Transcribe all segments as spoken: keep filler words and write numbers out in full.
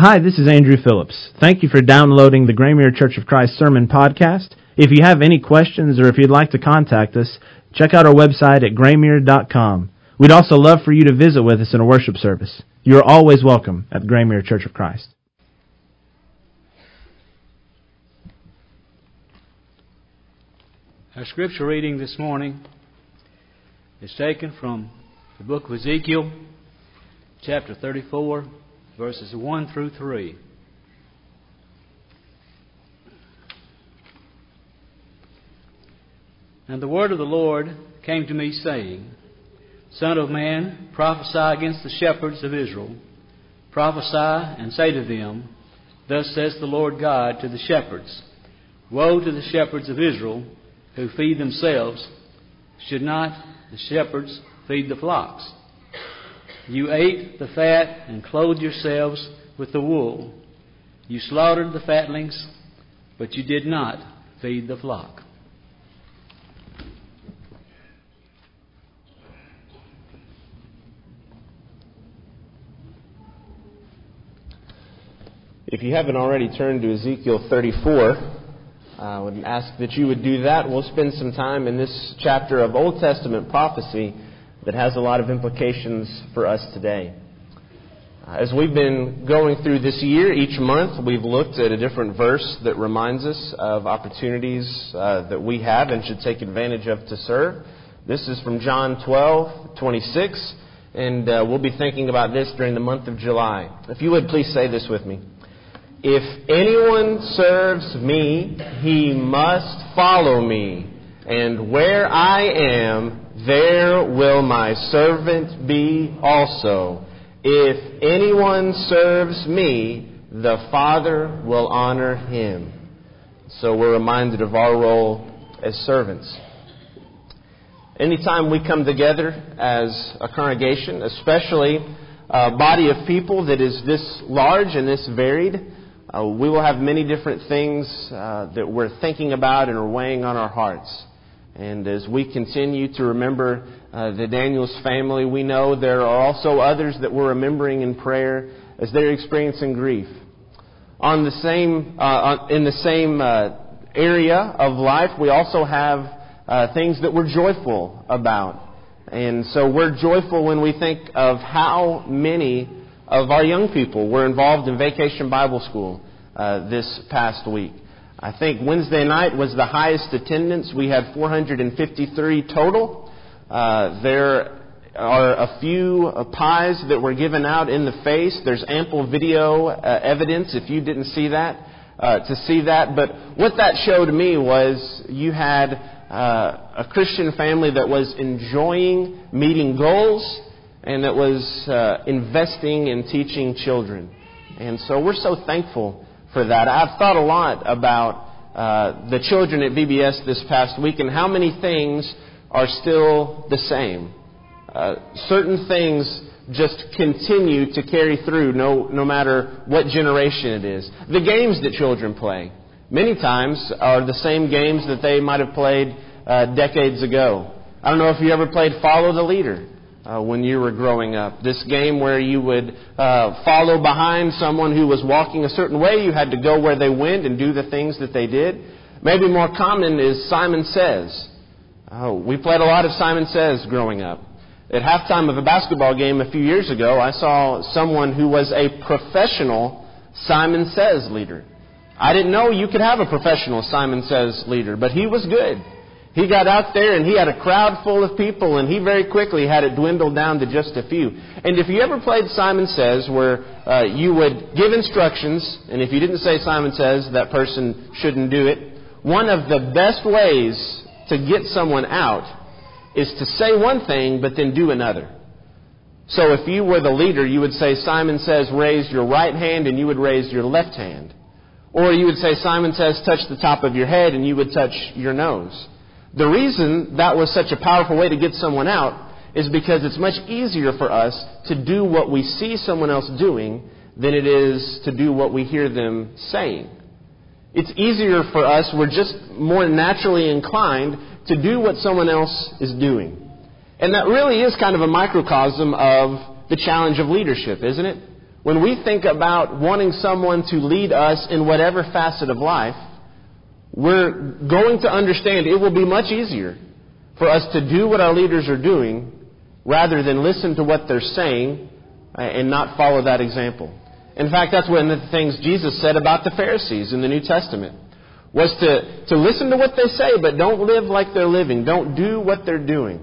Hi, this is Andrew Phillips. Thank you for downloading the Graymere Church of Christ Sermon Podcast. If you have any questions or if you'd like to contact us, check out our website at graymere dot com. We'd also love for you to visit with us in a worship service. You are always welcome at the Graymere Church of Christ. Our scripture reading this morning is taken from the book of Ezekiel, chapter thirty-four, verses one through three. And the word of the Lord came to me, saying, Son of man, prophesy against the shepherds of Israel. Prophesy and say to them, Thus says the Lord God to the shepherds, Woe to the shepherds of Israel, who feed themselves. Should not the shepherds feed the flocks? You ate the fat and clothed yourselves with the wool. You slaughtered the fatlings, but you did not feed the flock. If you haven't already turned to Ezekiel thirty-four, I would ask that you would do that. We'll spend some time in this chapter of Old Testament prophecy that has a lot of implications for us today. As we've been going through this year, each month we've looked at a different verse that reminds us of opportunities uh, that we have and should take advantage of to serve. This is from John twelve twenty-six, and uh, we'll be thinking about this during the month of July. If you would please say this with me. If anyone serves me, he must follow me, and where I am, there will my servant be also. If anyone serves me, the Father will honor him. So we're reminded of our role as servants. Anytime we come together as a congregation, especially a body of people that is this large and this varied, uh, we will have many different things uh, that we're thinking about and are weighing on our hearts. And as we continue to remember uh, the Daniels family, we know there are also others that we're remembering in prayer as they're experiencing grief. On the same, uh, in the same uh, area of life, we also have uh, things that we're joyful about. And so we're joyful when we think of how many of our young people were involved in Vacation Bible School uh, this past week. I think Wednesday night was the highest attendance. We had four hundred fifty-three total. Uh, there are a few uh, pies that were given out in the face. There's ample video uh, evidence if you didn't see that, uh, to see that. But what that showed me was you had uh, a Christian family that was enjoying meeting goals and that was uh, investing in teaching children. And so we're so thankful for that. I've thought a lot about uh, the children at V B S this past week and how many things are still the same. Uh, certain things just continue to carry through no, no matter what generation it is. The games that children play many times are the same games that they might have played uh, decades ago. I don't know if you ever played Follow the Leader. Uh, when you were growing up. This game where you would uh, follow behind someone who was walking a certain way. You had to go where they went and do the things that they did. Maybe more common is Simon Says. Oh, we played a lot of Simon Says growing up. At halftime of a basketball game a few years ago, I saw someone who was a professional Simon Says leader. I didn't know you could have a professional Simon Says leader, but he was good. He got out there and he had a crowd full of people and he very quickly had it dwindled down to just a few. And if you ever played Simon Says where uh, you would give instructions, and if you didn't say Simon Says, that person shouldn't do it, one of the best ways to get someone out is to say one thing but then do another. So if you were the leader, you would say Simon Says raise your right hand and you would raise your left hand. Or you would say Simon Says touch the top of your head and you would touch your nose. The reason that was such a powerful way to get someone out is because it's much easier for us to do what we see someone else doing than it is to do what we hear them saying. It's easier for us, we're just more naturally inclined to do what someone else is doing. And that really is kind of a microcosm of the challenge of leadership, isn't it? When we think about wanting someone to lead us in whatever facet of life, we're going to understand it will be much easier for us to do what our leaders are doing rather than listen to what they're saying and not follow that example. In fact, that's one of the things Jesus said about the Pharisees in the New Testament, was to, to listen to what they say, but don't live like they're living. Don't do what they're doing.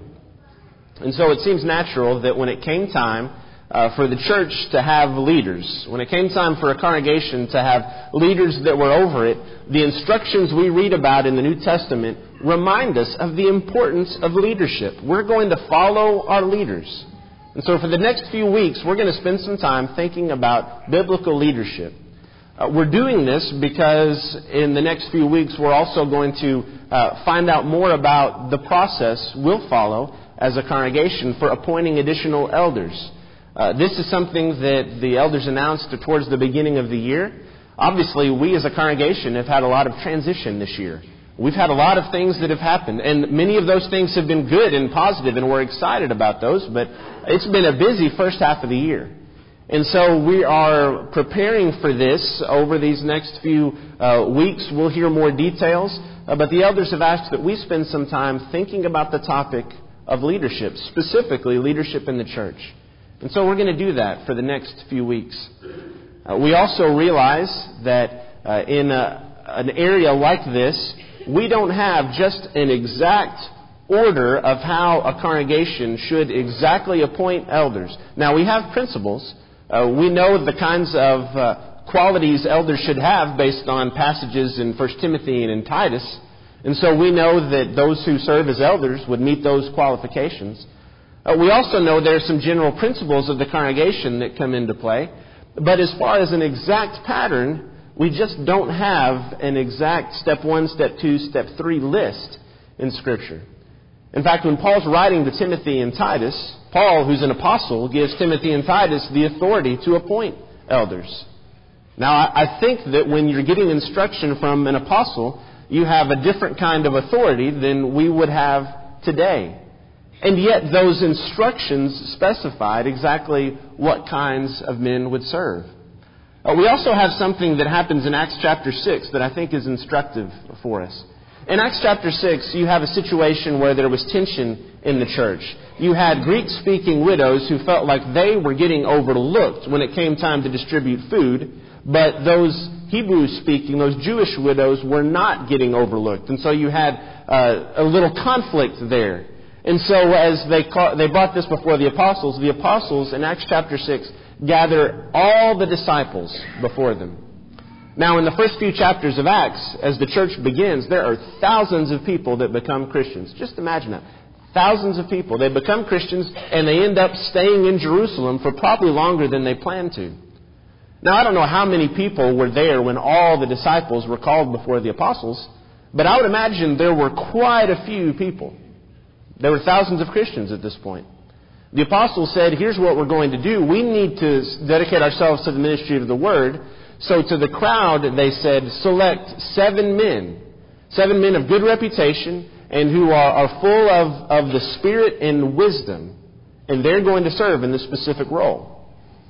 And so it seems natural that when it came time uh, for the church to have leaders, when it came time for a congregation to have leaders that were over it, the instructions we read about in the New Testament remind us of the importance of leadership. We're going to follow our leaders. And so for the next few weeks, we're going to spend some time thinking about biblical leadership. Uh, we're doing this because in the next few weeks, we're also going to uh, find out more about the process we'll follow as a congregation for appointing additional elders. Uh, this is something that the elders announced towards the beginning of the year. Obviously, we as a congregation have had a lot of transition this year. We've had a lot of things that have happened, and many of those things have been good and positive, and we're excited about those, but it's been a busy first half of the year. And so we are preparing for this over these next few uh, weeks. We'll hear more details, uh, but the elders have asked that we spend some time thinking about the topic of leadership, specifically leadership in the church. And so we're going to do that for the next few weeks. Uh, we also realize that uh, in a, an area like this, we don't have just an exact order of how a congregation should exactly appoint elders. Now, we have principles. Uh, we know the kinds of uh, qualities elders should have based on passages in First Timothy and in Titus. And so we know that those who serve as elders would meet those qualifications. Uh, we also know there are some general principles of the congregation that come into play. But as far as an exact pattern, we just don't have an exact step one, step two, step three list in Scripture. In fact, when Paul's writing to Timothy and Titus, Paul, who's an apostle, gives Timothy and Titus the authority to appoint elders. Now, I think that when you're getting instruction from an apostle, you have a different kind of authority than we would have today. And yet those instructions specified exactly what kinds of men would serve. Uh, we also have something that happens in Acts chapter six that I think is instructive for us. In Acts chapter six, you have a situation where there was tension in the church. You had Greek-speaking widows who felt like they were getting overlooked when it came time to distribute food, but those Hebrew-speaking, those Jewish widows, were not getting overlooked. And so you had uh, a little conflict there. And so as they call, they brought this before the apostles, the apostles in Acts chapter six gather all the disciples before them. Now, in the first few chapters of Acts, as the church begins, there are thousands of people that become Christians. Just imagine that. Thousands of people. They become Christians, and they end up staying in Jerusalem for probably longer than they planned to. Now, I don't know how many people were there when all the disciples were called before the apostles, but I would imagine there were quite a few people. There were thousands of Christians at this point. The apostles said, here's what we're going to do. We need to dedicate ourselves to the ministry of the Word. So to the crowd, they said, select seven men. Seven men of good reputation and who are, are full of, of the Spirit and wisdom. And they're going to serve in this specific role.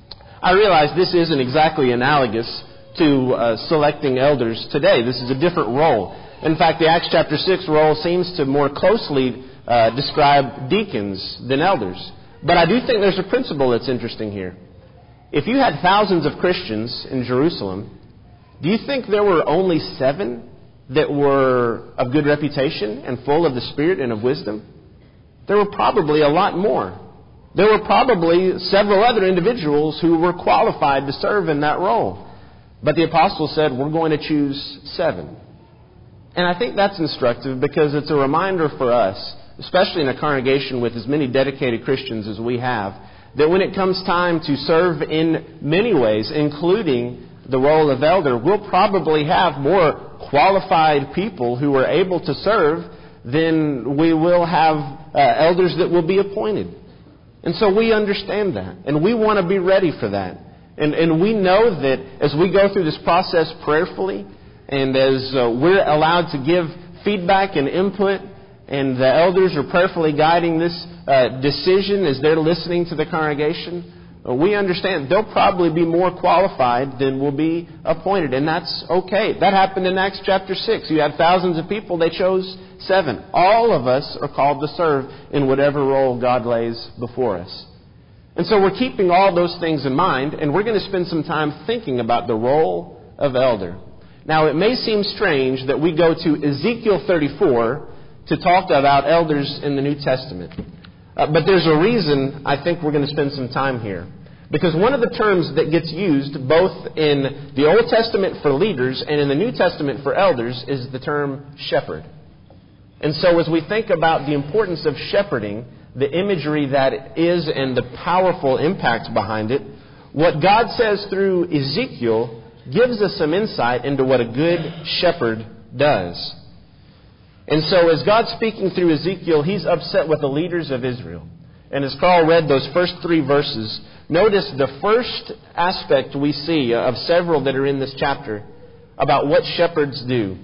I realize this isn't exactly analogous to uh, selecting elders today. This is a different role. In fact, the Acts chapter six role seems to more closely uh, describe deacons than elders. But I do think there's a principle that's interesting here. If you had thousands of Christians in Jerusalem, do you think there were only seven that were of good reputation and full of the Spirit and of wisdom? There were probably a lot more. There were probably several other individuals who were qualified to serve in that role. But the apostles said, we're going to choose seven. And I think that's instructive because it's a reminder for us, especially in a congregation with as many dedicated Christians as we have, that when it comes time to serve in many ways, including the role of elder, we'll probably have more qualified people who are able to serve than we will have uh, elders that will be appointed. And so we understand that, and we want to be ready for that. And, and we know that as we go through this process prayerfully, and as uh, we're allowed to give feedback and input, and the elders are prayerfully guiding this uh, decision as they're listening to the congregation, we understand they'll probably be more qualified than will be appointed, and that's okay. That happened in Acts chapter six. You had thousands of people, they chose seven. All of us are called to serve in whatever role God lays before us. And so we're keeping all those things in mind, and we're going to spend some time thinking about the role of elder. Now, it may seem strange that we go to Ezekiel thirty-four to talk about elders in the New Testament. Uh, but there's a reason I think we're going to spend some time here. Because one of the terms that gets used both in the Old Testament for leaders and in the New Testament for elders is the term shepherd. And so as we think about the importance of shepherding, the imagery that is and the powerful impact behind it, what God says through Ezekiel gives us some insight into what a good shepherd does. And so as God's speaking through Ezekiel, He's upset with the leaders of Israel. And as Carl read those first three verses, notice the first aspect we see of several that are in this chapter about what shepherds do.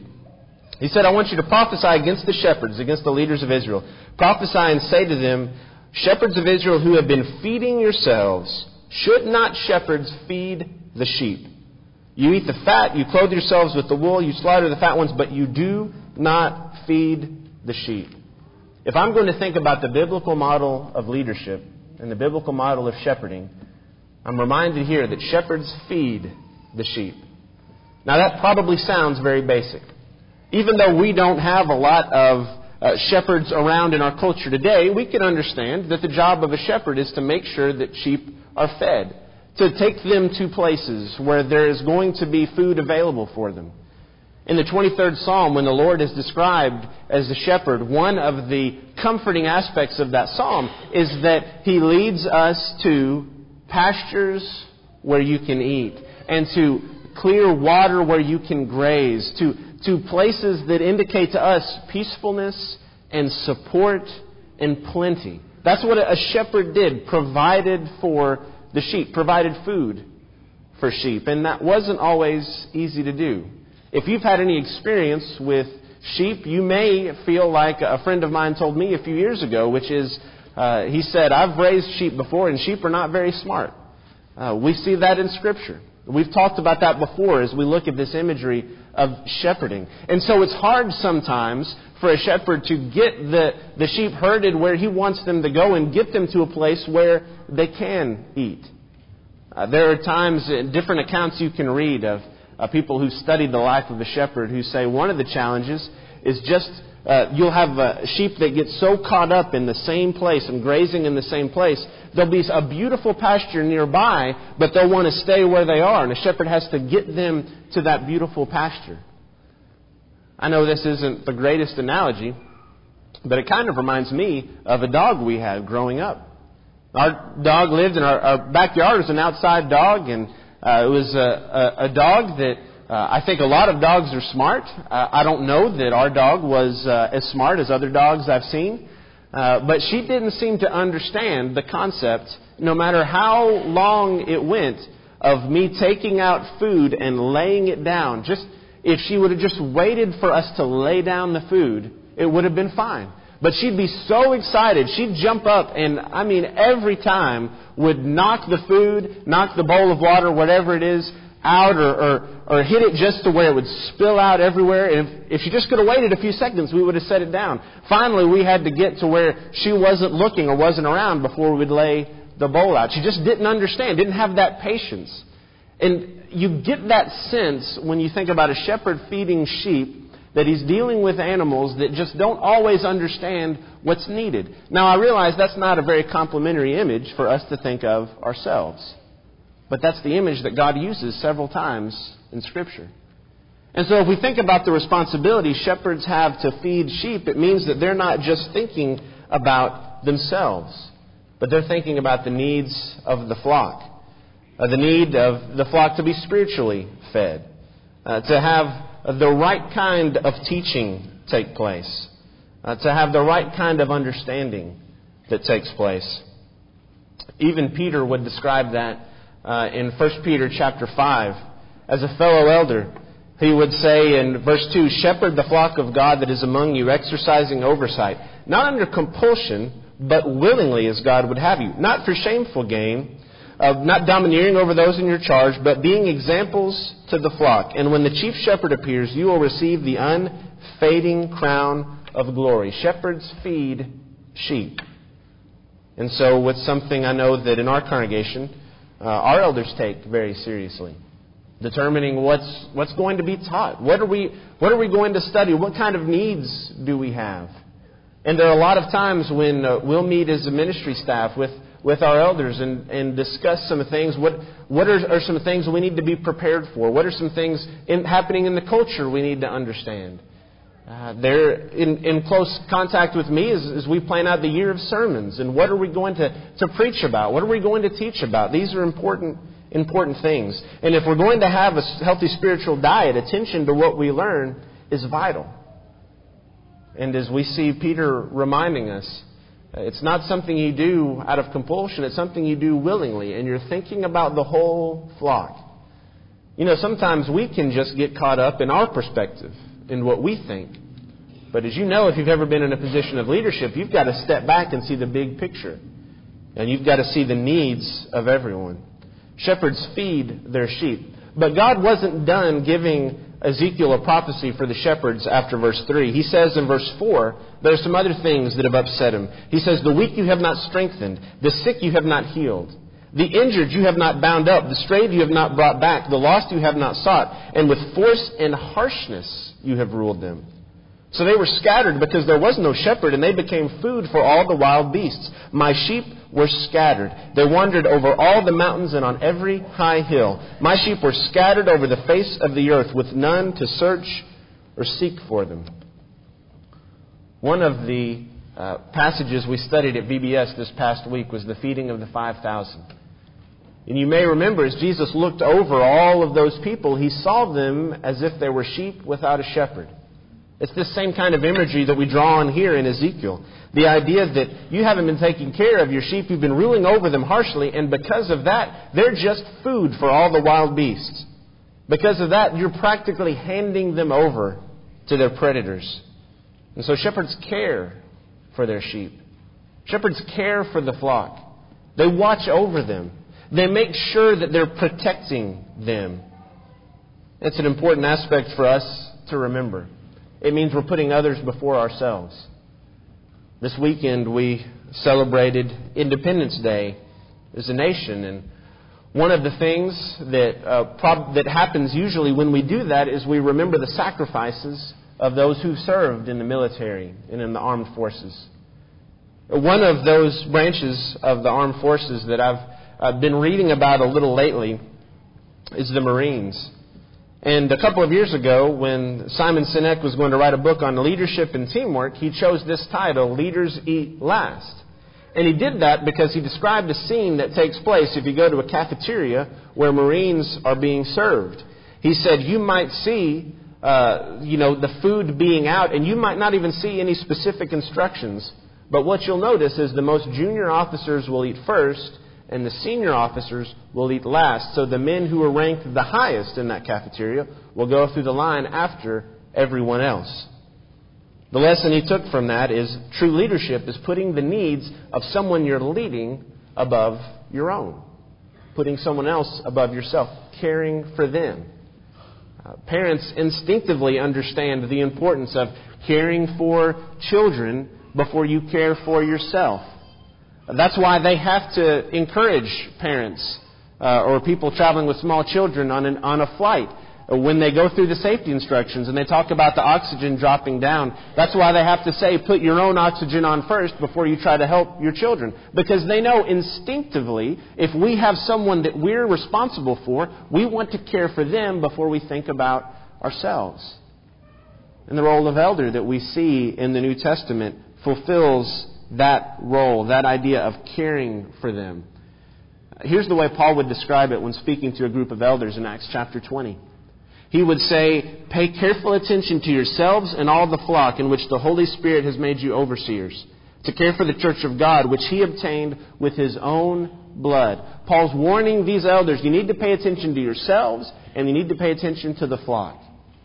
He said, I want you to prophesy against the shepherds, against the leaders of Israel. Prophesy and say to them, shepherds of Israel who have been feeding yourselves, should not shepherds feed the sheep? You eat the fat, you clothe yourselves with the wool, you slaughter the fat ones, but you do not feed the sheep. If I'm going to think about the biblical model of leadership and the biblical model of shepherding, I'm reminded here that shepherds feed the sheep. Now that probably sounds very basic. Even though we don't have a lot of uh, shepherds around in our culture today, we can understand that the job of a shepherd is to make sure that sheep are fed, to take them to places where there is going to be food available for them. In the twenty-third Psalm, when the Lord is described as the shepherd, one of the comforting aspects of that psalm is that He leads us to pastures where you can eat, and to clear water where you can graze, to, to places that indicate to us peacefulness and support and plenty. That's what a shepherd did, provided for the sheep, provided food for sheep. And that wasn't always easy to do. If you've had any experience with sheep, you may feel like a friend of mine told me a few years ago, which is, uh, he said, I've raised sheep before, and sheep are not very smart. Uh, we see that in Scripture. We've talked about that before as we look at this imagery of shepherding. And so it's hard sometimes for a shepherd to get the, the sheep herded where he wants them to go and get them to a place where they can eat. Uh, there are times, in different accounts you can read of uh, people who studied the life of a shepherd who say one of the challenges is just uh, you'll have a sheep that get so caught up in the same place and grazing in the same place. There'll be a beautiful pasture nearby, but they'll want to stay where they are. And a shepherd has to get them to that beautiful pasture. I know this isn't the greatest analogy, but it kind of reminds me of a dog we had growing up. Our dog lived in our, our backyard. It was an outside dog, and uh, it was a, a, a dog that uh, I think a lot of dogs are smart. Uh, I don't know that our dog was uh, as smart as other dogs I've seen. Uh, but she didn't seem to understand the concept, no matter how long it went, of me taking out food and laying it down. Just if she would have just waited for us to lay down the food, it would have been fine. But she'd be so excited. She'd jump up and, I mean, every time would knock the food, knock the bowl of water, whatever it is, out or, or, or hit it just to where it would spill out everywhere. And if, if she just could have waited a few seconds, we would have set it down. Finally, we had to get to where she wasn't looking or wasn't around before we would lay the bowl out. She just didn't understand, didn't have that patience. And you get that sense when you think about a shepherd feeding sheep, that he's dealing with animals that just don't always understand what's needed. Now, I realize that's not a very complimentary image for us to think of ourselves. But that's the image that God uses several times in Scripture. And so if we think about the responsibility shepherds have to feed sheep, it means that they're not just thinking about themselves, but they're thinking about the needs of the flock. Uh, the need of the flock to be spiritually fed, uh, to have the right kind of teaching take place, uh, to have the right kind of understanding that takes place. Even Peter would describe that uh, in First Peter chapter five. As a fellow elder, he would say in verse two, "Shepherd the flock of God that is among you, exercising oversight, not under compulsion, but willingly as God would have you, not for shameful gain, of not domineering over those in your charge, but being examples to the flock. And when the chief shepherd appears, you will receive the unfading crown of glory. Shepherds feed sheep. And so it's something I know that in our congregation, uh, our elders take very seriously. Determining what's what's going to be taught. What are we what are we going to study? What kind of needs do we have? And there are a lot of times when uh, we'll meet as a ministry staff with, with our elders and, and discuss some things. What what are, are some things we need to be prepared for? What are some things in, happening in the culture we need to understand? Uh, they're in, in close contact with me as, as we plan out the year of sermons. And what are we going to, to preach about? What are we going to teach about? These are important important things. And if we're going to have a healthy spiritual diet, attention to what we learn is vital. And as we see Peter reminding us, it's not something you do out of compulsion, it's something you do willingly, and you're thinking about the whole flock. You know, sometimes we can just get caught up in our perspective, in what we think. But as you know, if you've ever been in a position of leadership, you've got to step back and see the big picture. And you've got to see the needs of everyone. Shepherds feed their sheep. But God wasn't done giving Ezekiel a prophecy for the shepherds after verse three. He says in verse four, there are some other things that have upset him. He says, the weak you have not strengthened, the sick you have not healed, the injured you have not bound up, the strayed you have not brought back, the lost you have not sought, and with force and harshness you have ruled them. So they were scattered because there was no shepherd, and they became food for all the wild beasts. My sheep were scattered. They wandered over all the mountains and on every high hill. My sheep were scattered over the face of the earth, with none to search or seek for them. One of the uh, passages we studied at V B S this past week was the feeding of the five thousand. And you may remember, as Jesus looked over all of those people, He saw them as if they were sheep without a shepherd. It's this same kind of imagery that we draw on here in Ezekiel. The idea that you haven't been taking care of your sheep, you've been ruling over them harshly, and because of that, they're just food for all the wild beasts. Because of that, you're practically handing them over to their predators. And so shepherds care for their sheep. Shepherds care for the flock. They watch over them. They make sure that they're protecting them. It's an important aspect for us to remember. It means we're putting others before ourselves. This weekend we celebrated Independence Day as a nation. And one of the things that uh, prob- that happens usually when we do that is we remember the sacrifices of those who served in the military and in the armed forces. One of those branches of the armed forces that I've uh, been reading about a little lately is the Marines. And a couple of years ago, when Simon Sinek was going to write a book on leadership and teamwork, he chose this title, Leaders Eat Last. And he did that because he described a scene that takes place if you go to a cafeteria where Marines are being served. He said you might see, uh, you know, the food being out, and you might not even see any specific instructions. But what you'll notice is the most junior officers will eat first, and the senior officers will eat last. So the men who are ranked the highest in that cafeteria will go through the line after everyone else. The lesson he took from that is true leadership is putting the needs of someone you're leading above your own. Putting someone else above yourself. Caring for them. Uh, parents instinctively understand the importance of caring for children before you care for yourself. That's why they have to encourage parents uh, or people traveling with small children on an, on a flight when they go through the safety instructions and they talk about the oxygen dropping down. That's why they have to say, put your own oxygen on first before you try to help your children. Because they know instinctively, if we have someone that we're responsible for, we want to care for them before we think about ourselves. And the role of elder that we see in the New Testament fulfills that role, that idea of caring for them. Here's the way Paul would describe it when speaking to a group of elders in Acts chapter twenty. He would say, pay careful attention to yourselves and all the flock in which the Holy Spirit has made you overseers, to care for the church of God, which He obtained with His own blood. Paul's warning these elders, you need to pay attention to yourselves and you need to pay attention to the flock.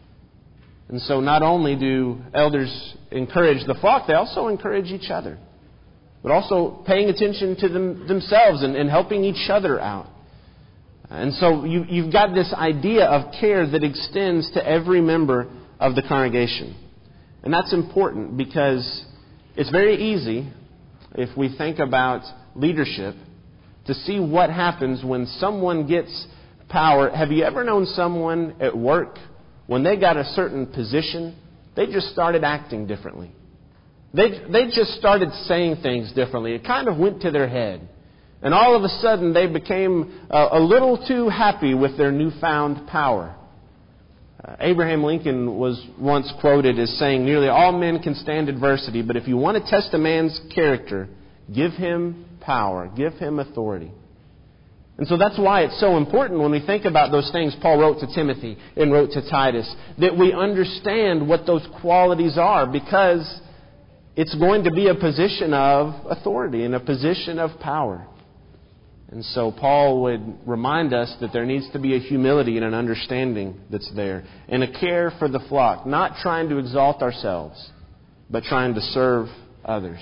And so not only do elders encourage the flock, they also encourage each other. but also paying attention to them, themselves and, and helping each other out. And so you, you've got this idea of care that extends to every member of the congregation. And that's important because it's very easy, if we think about leadership, to see what happens when someone gets power. Have you ever known someone at work, when they got a certain position, they just started acting differently? They, they just started saying things differently. It kind of went to their head. And all of a sudden, they became uh, a little too happy with their newfound power. Uh, Abraham Lincoln was once quoted as saying, "Nearly all men can stand adversity, but if you want to test a man's character, give him power, give him authority." And so that's why it's so important when we think about those things Paul wrote to Timothy and wrote to Titus, that we understand what those qualities are, because it's going to be a position of authority and a position of power. And so Paul would remind us that there needs to be a humility and an understanding that's there, and a care for the flock, not trying to exalt ourselves, but trying to serve others.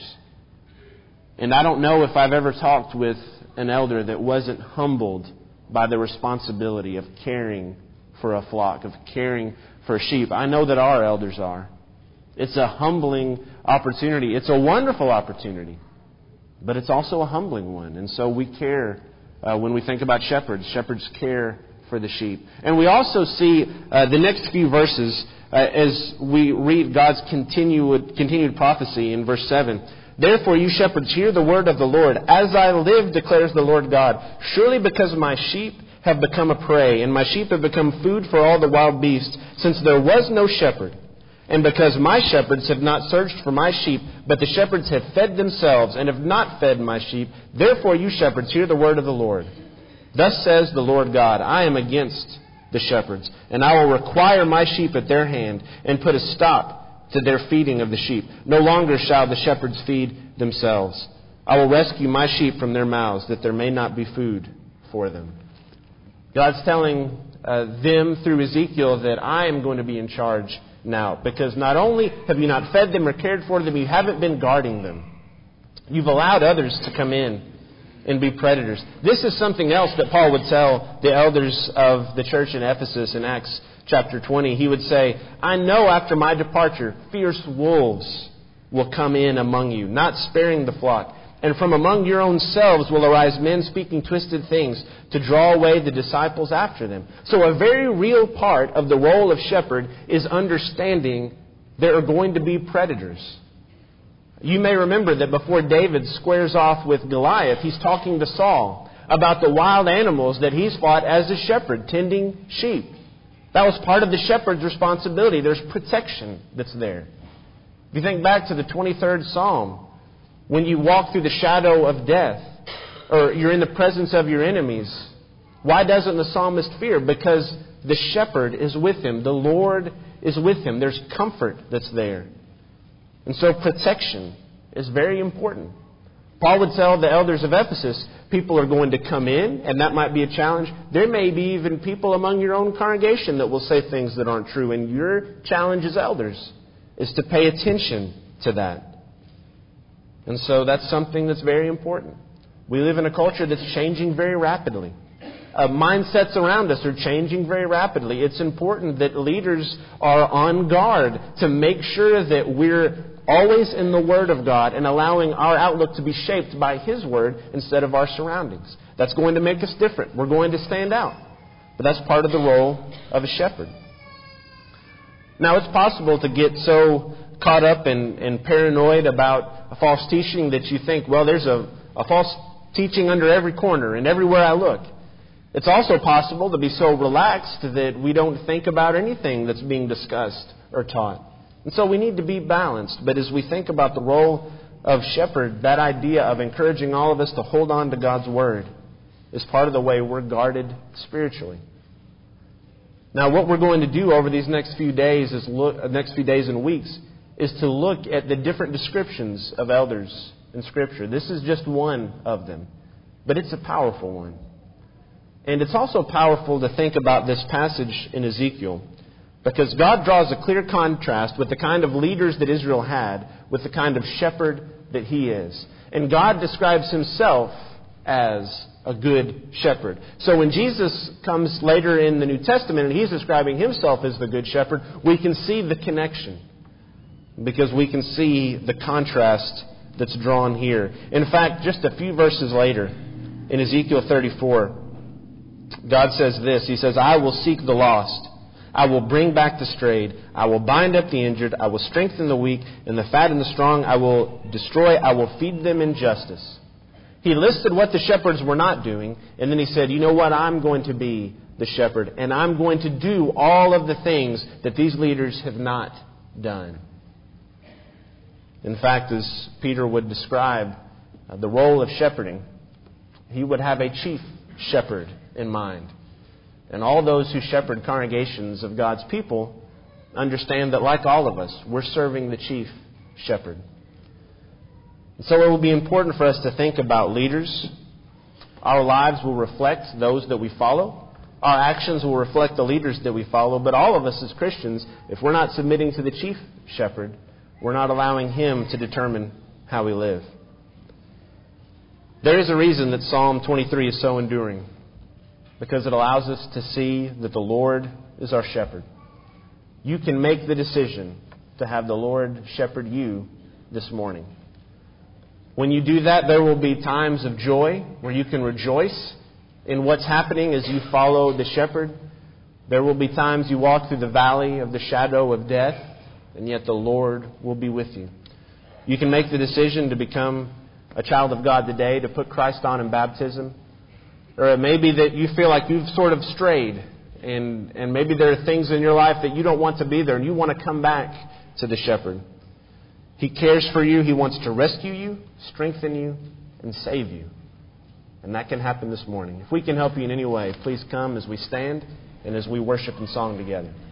And I don't know if I've ever talked with an elder that wasn't humbled by the responsibility of caring for a flock, of caring for sheep. I know that our elders are. It's a humbling opportunity. It's a wonderful opportunity. But it's also a humbling one. And so we care uh, when we think about shepherds. Shepherds care for the sheep. And we also see uh, the next few verses uh, as we read God's continued, continued prophecy in verse seven. "Therefore you shepherds, hear the word of the Lord. As I live, declares the Lord God, surely because my sheep have become a prey, and my sheep have become food for all the wild beasts, since there was no shepherd. And because my shepherds have not searched for my sheep, but the shepherds have fed themselves and have not fed my sheep, therefore you shepherds, hear the word of the Lord. Thus says the Lord God, I am against the shepherds, and I will require my sheep at their hand, and put a stop to their feeding of the sheep. No longer shall the shepherds feed themselves. I will rescue my sheep from their mouths, that there may not be food for them." God's telling uh, them through Ezekiel that I am going to be in charge now, because not only have you not fed them or cared for them, you haven't been guarding them. You've allowed others to come in and be predators. This is something else that Paul would tell the elders of the church in Ephesus in Acts chapter twenty. He would say, "I know after my departure, fierce wolves will come in among you, not sparing the flock. And from among your own selves will arise men speaking twisted things to draw away the disciples after them." So a very real part of the role of shepherd is understanding there are going to be predators. You may remember that before David squares off with Goliath, he's talking to Saul about the wild animals that he's fought as a shepherd, tending sheep. That was part of the shepherd's responsibility. There's protection that's there. If you think back to the twenty-third Psalm, when you walk through the shadow of death, or you're in the presence of your enemies, why doesn't the psalmist fear? Because the shepherd is with him. The Lord is with him. There's comfort that's there. And so protection is very important. Paul would tell the elders of Ephesus, people are going to come in, and that might be a challenge. There may be even people among your own congregation that will say things that aren't true. And your challenge as elders is to pay attention to that. And so that's something that's very important. We live in a culture that's changing very rapidly. Uh, mindsets around us are changing very rapidly. It's important that leaders are on guard to make sure that we're always in the Word of God and allowing our outlook to be shaped by His Word instead of our surroundings. That's going to make us different. We're going to stand out. But that's part of the role of a shepherd. Now, it's possible to get so caught up and, and paranoid about a false teaching that you think, well, there's a, a false teaching under every corner and everywhere I look. It's also possible to be so relaxed that we don't think about anything that's being discussed or taught. And so we need to be balanced. But as we think about the role of shepherd, that idea of encouraging all of us to hold on to God's Word is part of the way we're guarded spiritually. Now, what we're going to do over these next few days is look, next few days and weeks is to look at the different descriptions of elders in Scripture. This is just one of them, but it's a powerful one. And it's also powerful to think about this passage in Ezekiel, because God draws a clear contrast with the kind of leaders that Israel had with the kind of shepherd that He is. And God describes Himself as a good shepherd. So when Jesus comes later in the New Testament and He's describing Himself as the good shepherd, we can see the connection, because we can see the contrast that's drawn here. In fact, just a few verses later, in Ezekiel thirty-four, God says this. He says, I will seek the lost. I will bring back the strayed. I will bind up the injured. I will strengthen the weak, and the fat and the strong I will destroy. I will feed them in justice. He listed what the shepherds were not doing, and then He said, you know what? I'm going to be the shepherd, and I'm going to do all of the things that these leaders have not done. In fact, as Peter would describe uh, the role of shepherding, he would have a chief shepherd in mind. And all those who shepherd congregations of God's people understand that, like all of us, we're serving the chief shepherd. And so it will be important for us to think about leaders. Our lives will reflect those that we follow. Our actions will reflect the leaders that we follow. But all of us as Christians, if we're not submitting to the chief shepherd, we're not allowing Him to determine how we live. There is a reason that Psalm twenty-three is so enduring, because it allows us to see that the Lord is our shepherd. You can make the decision to have the Lord shepherd you this morning. When you do that, there will be times of joy where you can rejoice in what's happening as you follow the shepherd. There will be times you walk through the valley of the shadow of death, and yet the Lord will be with you. You can make the decision to become a child of God today, to put Christ on in baptism. Or it may be that you feel like you've sort of strayed, and, and maybe there are things in your life that you don't want to be there, and you want to come back to the shepherd. He cares for you. He wants to rescue you, strengthen you, and save you. And that can happen this morning. If we can help you in any way, please come as we stand and as we worship in song together.